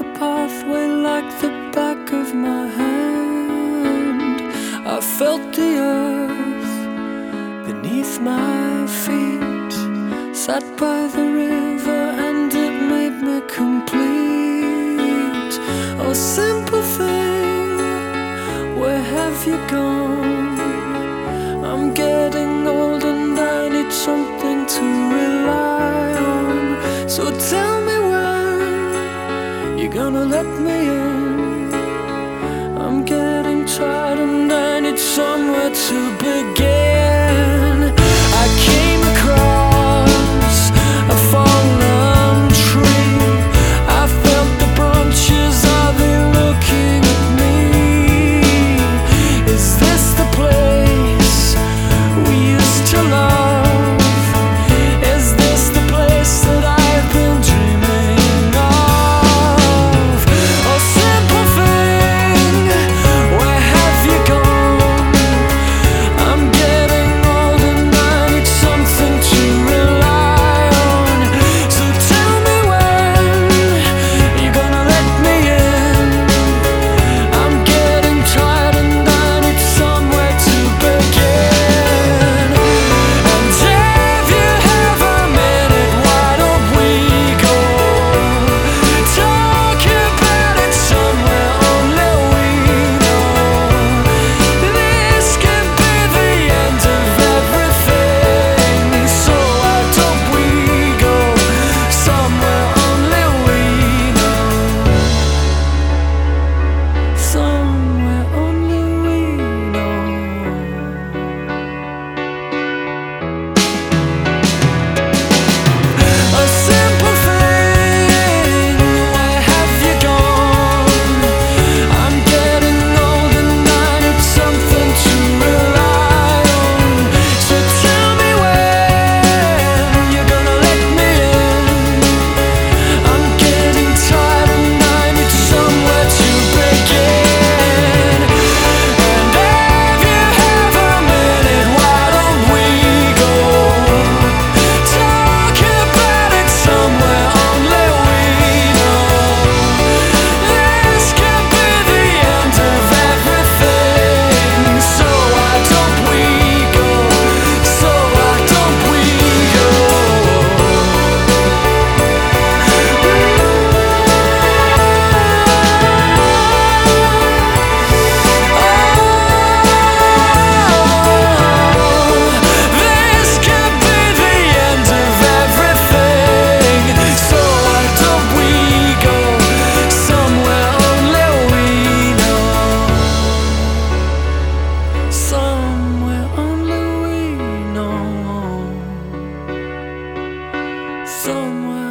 the pathway like the back of my hand. I felt the earth beneath my feet, sat by the river and it made me complete. Oh, simple thing, where have you gone? I'm getting old and I need something to rely on. So tell me when you're gonna let me in. I'm getting tired and I need somewhere to begin. I came across a fallen tree. I felt the branches, are they looking at me? Is this the place we used to love? Is this the place that I've been dreaming of? Oh, simple thing, where have you gone? I'm getting old and I need something to rely on. So tell me when you're gonna let me in. I'm getting tired and I need somewhere to begin. And if you have a minute, why don't we go talk about it somewhere only we know? This could be the end of everything. So why don't we go somewhere only we know? Somewhere only we know. A simple thing, where have you gone? I'm getting old and I need something to rely on. So tell me when you're gonna let me in. I'm getting tired and I need somewhere to begin. And if you have a minute, why don't we go talk about it somewhere only we know? This could be the end of everything. So why don't we go? So why don't we go? This could be the end of everything. So why don't we go somewhere only we know? Somewhere only we know. Somewhere